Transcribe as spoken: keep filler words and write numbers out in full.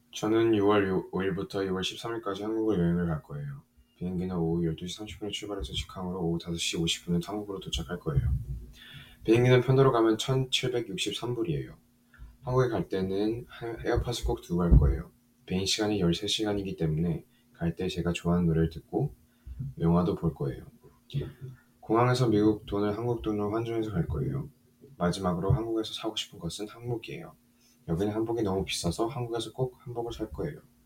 저는 유월 오일부터 유월 십삼일까지 한국을 여행을 갈 거예요. 비행기는 오후 열두 시 삼십 분에 출발해서 직항으로 오후 다섯 시 오십 분에 한국으로 도착할 거예요. 비행기는 편도로 가면 천칠백육십삼 불이에요. 한국에 갈 때는 에어팟을 꼭 두고 갈 거예요. 비행 시간이 열세 시간이기 때문에 갈 때 제가 좋아하는 노래를 듣고 영화도 볼 거예요. 공항에서 미국 돈을 한국 돈으로 환전해서 갈 거예요. 마지막으로 한국에서 사고 싶은 것은 한복이에요. 여기는 한복이 너무 비싸서 한국에서 꼭 한복을 살 거예요.